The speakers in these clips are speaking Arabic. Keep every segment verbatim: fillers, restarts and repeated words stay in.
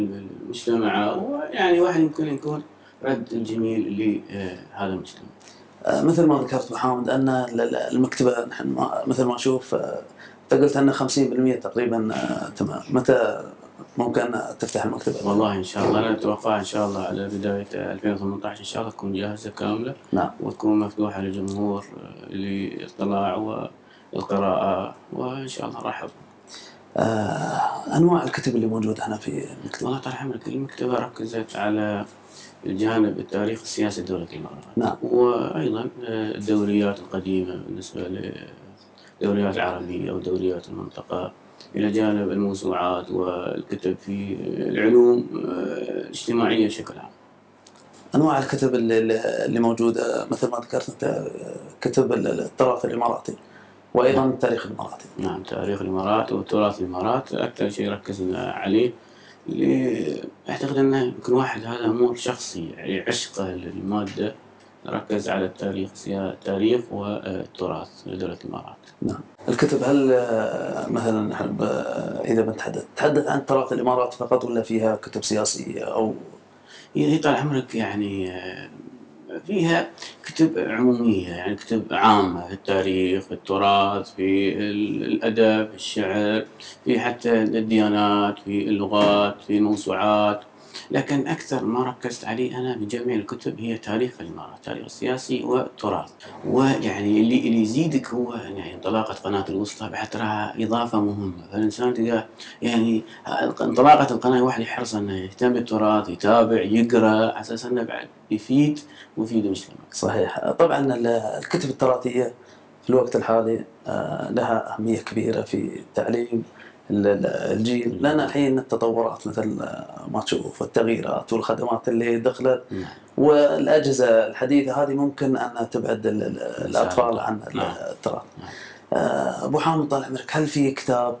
المجتمع، ويعني واحد يمكن يكون رد جميل لهذا المجتمع. مثل ما ذكرت أبو حامد أن المكتبة نحن مثل ما أشوف أنت قلت أن خمسين بالمئة تقريبا تمام. متى ممكن تفتح المكتبة؟ والله إن شاء الله أنا أتوقع إن شاء الله على بداية ألفين وثمانية عشر إن شاء الله تكون جاهزة كاملة. نعم. وتكون مفتوحة للجمهور للاطلاع والقراءة، وإن شاء الله رحب. آه أنواع الكتب اللي موجودة هنا في المكتبة. والله طال عمرك المكتبة ركزت على الجانب التاريخ السياسي لدولة الإمارات. نعم. وأيضا الدوريات القديمة بالنسبة للدوريات العربية والدوريات المنطقة، إلى جانب الموسوعات والكتب في العلوم الاجتماعية بشكل عام. أنواع الكتب اللي, اللي موجودة مثل ما ذكرت أنت كتب التراث الإماراتي وأيضا نعم. التاريخ الإماراتي. نعم، تاريخ الإمارات وتراث الإمارات أكثر شيء ركزنا عليه. أعتقد أنه يمكن واحد هذا أمور شخصي، يعني عشقه للمادة ركز على التاريخ التاريخ والتراث لدولة الإمارات. نعم. الكتب هل مثلا نحب إذا بنتحدث تحدث عن تراث الإمارات فقط ولا فيها كتب سياسية أو هي طال عمرك يعني فيها كتب عمومية، يعني كتب عامة في التاريخ، في التراث، في الأدب، في الشعر، في حتى الديانات، في اللغات، في الموسوعات. لكن أكثر ما ركزت عليه أنا من جميع الكتب هي تاريخ الإمارات، التاريخ السياسي والتراث. ويعني اللي اللي يزيدك هو يعني انطلاقة قناة الوسطى بعد تراها إضافة مهمة. فالإنسان تلقاه يعني انطلاقة القناة واحد يحرص أنه يهتم بالتراث، يتابع، يقرأ، على أساس أنه بعد يفيد ويفيد المجتمع. صحيح. طبعا الكتب التراثية في الوقت الحالي لها أهمية كبيرة في تعليم الجيل، لأن الحين التطورات مثل ما تشوف والتغييرات والخدمات اللي دخلت والأجهزة الحديثة هذه ممكن أن تبعد الأطفال عن التراث. أبو حامد طال عمرك هل في كتاب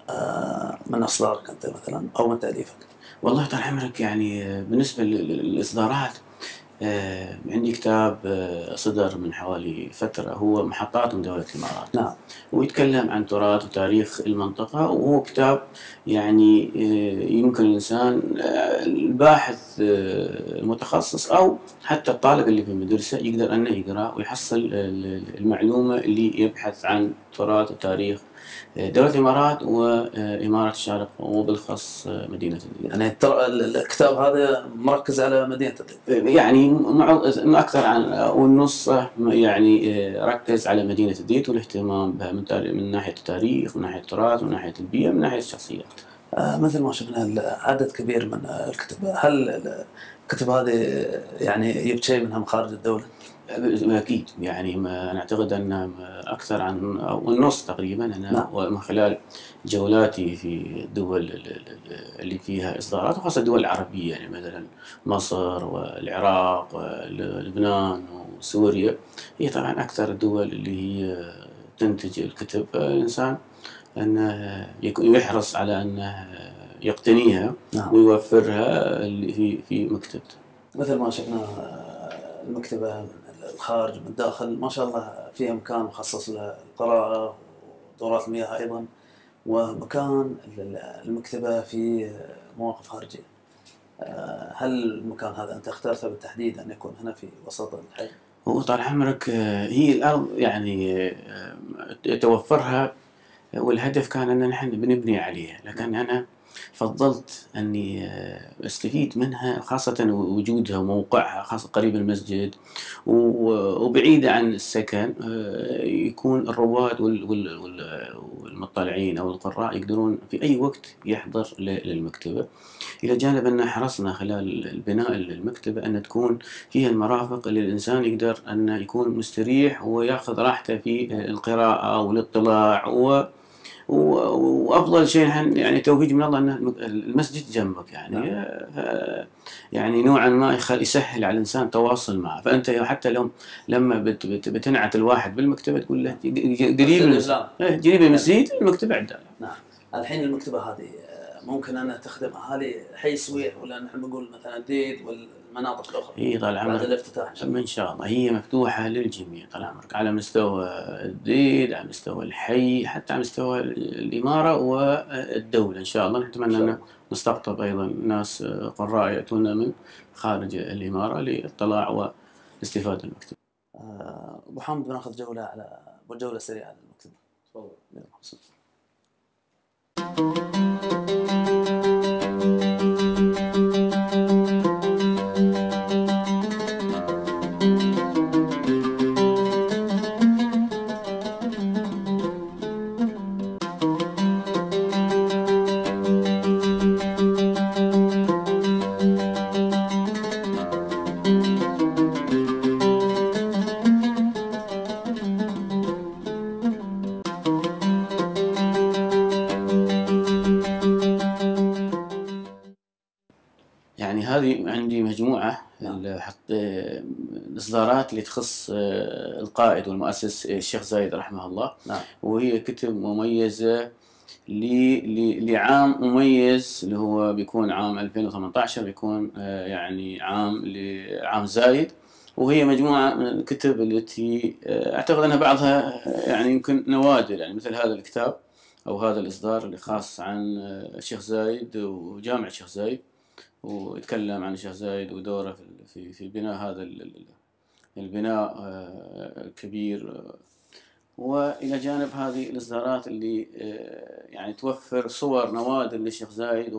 من أصدارك أنت مثلا أو من تأليفك؟ والله طال عمرك يعني بالنسبة للإصدارات آه عندي كتاب آه صدر من حوالي فترة، هو محطات من دولة الإمارات. نعم. ويتكلم عن تراث وتاريخ المنطقة، وهو كتاب يعني آه يمكن الإنسان آه الباحث آه المتخصص أو حتى الطالب اللي في المدرسة يقدر أنه يقرأ ويحصل المعلومة اللي يبحث عن تراث وتاريخ دولة الإمارات وإمارة الشارقة وبالخص مدينة الديت. يعني ترى الكتاب هذا مركز على مدينة الديت، يعني أكثر عن والنص يعني ركز على مدينة الديت والاهتمام بها من, من ناحية التاريخ، من ناحية التراث، من ناحية البيئة، من ناحية الشخصيات. آه مثل ما شفنا عدد كبير من الكتب. هل الكتب هذه يعني جبت شيء منها من خارج الدولة؟ أكيد، يعني ما نعتقد أن أكثر عن أو النص تقريبا أنا نعم. من خلال جولاتي في الدول اللي فيها إصدارات، وخاصة الدول العربية، يعني مثلا مصر والعراق ولبنان وسوريا، هي طبعا أكثر الدول اللي هي تنتج الكتب. الإنسان أنه يحرص على أنه يقتنيها. نعم. ويوفرها في في مكتبته. مثل ما شفنا المكتبة من الخارج من الداخل ما شاء الله فيها مكان مخصص للقراءة ودورات المياه أيضا، ومكان المكتبة في مواقف خارجية. هل المكان هذا أنت اخترته بالتحديد أن يكون هنا في وسط الحي؟ هو طال عمرك هي الأرض يعني توفرها، والهدف كان أن نحن بنبني عليها، لكن أنا فضلت أني أستفيد منها، خاصة وجودها وموقعها خاصة قريب المسجد وبعيدة عن السكن، يكون الرواد والمطلعين أو القراء يقدرون في أي وقت يحضر للمكتبة. إلى جانب أن حرصنا خلال البناء المكتبة أن تكون فيها المرافق اللي الإنسان يقدر أن يكون مستريح ويأخذ راحته في القراءة والاطلاع. و وافضل شيء يعني توفيق من الله ان المسجد جنبك، يعني نعم. يعني نوعا ما يسهل على الانسان التواصل معه. فانت حتى لو لما بت بت بتنعت الواحد بالمكتبه تقول له قريب المسجد، قريب المسجد، المكتبه عندنا. نعم. الحين المكتبه هذه ممكن أنها تخدم أهالي حي سويع، ولا نحن بنقول مثلا ديد والمناطق الأخرى هي طال بعد عمرك الافتتاح إن شاء الله؟ إن شاء الله هي مفتوحة للجميع طال عمرك، على مستوى الديد، على مستوى الحي، حتى على مستوى الإمارة والدولة إن شاء الله. نتمنى أن نستقطب أيضا ناس قراء يأتون من خارج الإمارة للاطلاع والاستفادة من المكتبة. أبو حامد بناخذ جولة على جولة سريعة على المكتبة. تفضل. يعني هذه عندي مجموعة نعم. حط الإصدارات اللي تخص القائد والمؤسس الشيخ زايد رحمه الله. نعم. وهي كتب مميزة لعام مميز اللي هو بيكون عام ألفين وثمانية عشر، بيكون يعني عام لعام زايد. وهي مجموعة من الكتب التي أعتقد أنها بعضها يعني يمكن نوادر، يعني مثل هذا الكتاب أو هذا الإصدار اللي خاص عن الشيخ زايد وجامع الشيخ زايد، ويتكلم عن الشيخ زايد ودوره في في بناء هذا البناء الكبير. وإلى جانب هذه الإصدارات اللي يعني توفر صور نوادر للشيخ زايد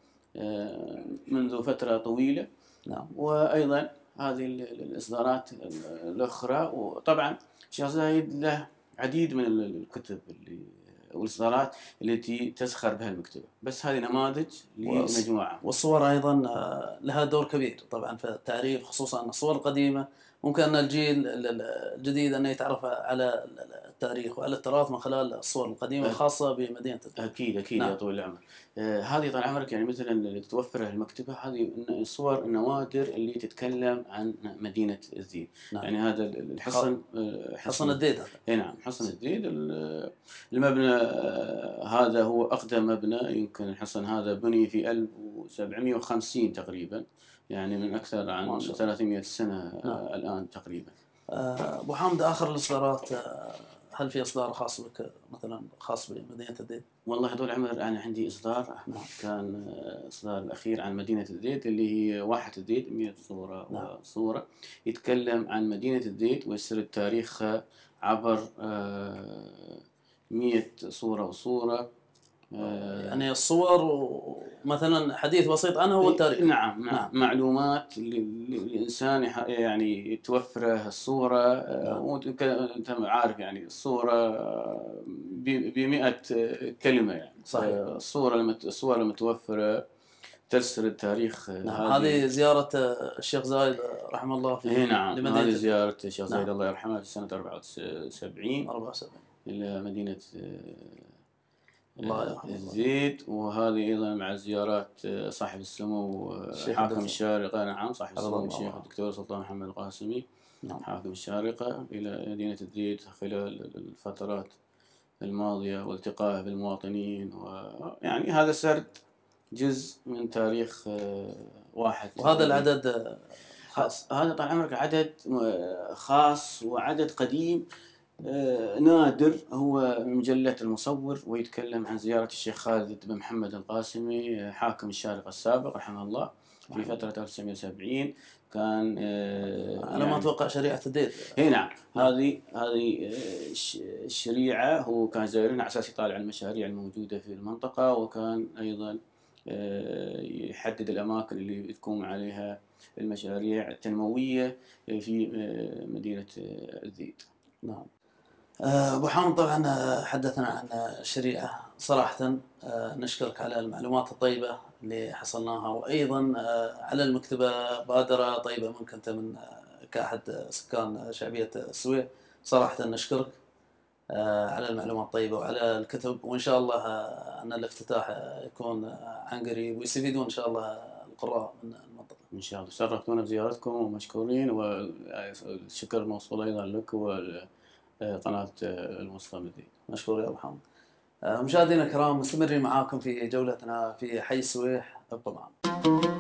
ومنذ فترة طويلة. نعم. وأيضا هذه الإصدارات الأخرى. وطبعا الشيخ زايد له عديد من الكتب اللي والإصدارات التي تزخر بها المكتبة، بس هذه نماذج لمجموعة. والصور أيضا لها دور كبير طبعا في التعريف، خصوصا الصور القديمة ممكن أن الجيل الجديد أن يتعرف على التاريخ وعلى التراث من خلال الصور القديمة الخاصة بمدينة الديد. أكيد أكيد. نعم. يا طويل العمر، آه هذه طال عمرك يعني مثلا اللي تتوفرها المكتبة هذه صور النوادر اللي تتكلم عن مدينة الديد. نعم. يعني هذا الحصن آه حصن الديد هذا. اي نعم، حصن الديد. المبنى آه هذا هو أقدم مبنى، يمكن الحصن هذا بني في ألف وسبعمئة وخمسين تقريبا، يعني من أكثر عن ثلاثمئة سنة. نعم. آه الآن تقريبا. آه أبو حامد، آخر الإصدارات آه هل في إصدار خاص بك مثلا خاص بمدينة الديد؟ والله طول العمر أنا عندي إصدار. نعم. كان إصدار الأخير عن مدينة الديد اللي هي واحة الديد، مئة صورة. نعم. وصورة يتكلم عن مدينة الديد ويسرد تاريخها عبر مئة صورة وصورة. يعني الصور ومثلا حديث بسيط عنها هو التاريخ. نعم. نعم. نعم. معلومات للإنسان يعني توفره الصورة. نعم. وأنت عارف يعني الصورة بمئة كلمة، يعني صحيح. الصورة لما الصورة المتوفرة تسرد تاريخ. نعم. هذه زيارة الشيخ زايد رحمه الله في إيه نعم. لمدينة هذه زيارة الشيخ زايد. نعم. الله يرحمه في سنة أربعة وسبعين أربعة وسبعين إلى مدينة الله يرحمه الزيد. وهذه أيضا مع زيارات صاحب السمو حاكم الشارقة. نعم. صاحب السمو الشيخ الدكتور سلطان محمد القاسمي. نعم. حاكم الشارقة إلى مدينة الزيد خلال الفترات الماضية والتقائه بالمواطنين. ويعني هذا سرد جزء من تاريخ واحد. وهذا العدد خاص. هذا طال عمرك عدد خاص وعدد قديم نادر، هو مجلة المصور، ويتكلم عن زيارة الشيخ خالد بن محمد القاسمي حاكم الشارقة السابق رحمه الله في فترة ألف وتسعمئة وسبعين. كان على ما أتوقع شريعة الديد. اي نعم. هذه هذه الشريعة هو كان زائرها على أساس يطالع المشاريع الموجودة في المنطقة، وكان أيضا يحدد الأماكن اللي تكون عليها المشاريع التنموية في مدينة الزيد. نعم. أبو حامد، طبعا حدثنا عن الشريعة. صراحة نشكرك على المعلومات الطيبة اللي حصلناها، وأيضا على المكتبة بادرة طيبة منك أنت من كأحد سكان شعبية السويع. صراحة نشكرك على المعلومات الطيبة وعلى الكتب، وإن شاء الله أن الافتتاح يكون عن قريب ويستفيدون إن شاء الله القراء من المنطقة. إن شاء الله. شرفتونا بزيارتكم ومشكورين، والشكر موصول أيضا لك وقناة المصطمدين. مشكور يا أبو حامد. آه، مشاهدينا الكرام، مستمرين معاكم في جولتنا في حي السويح، ابقوا معنا.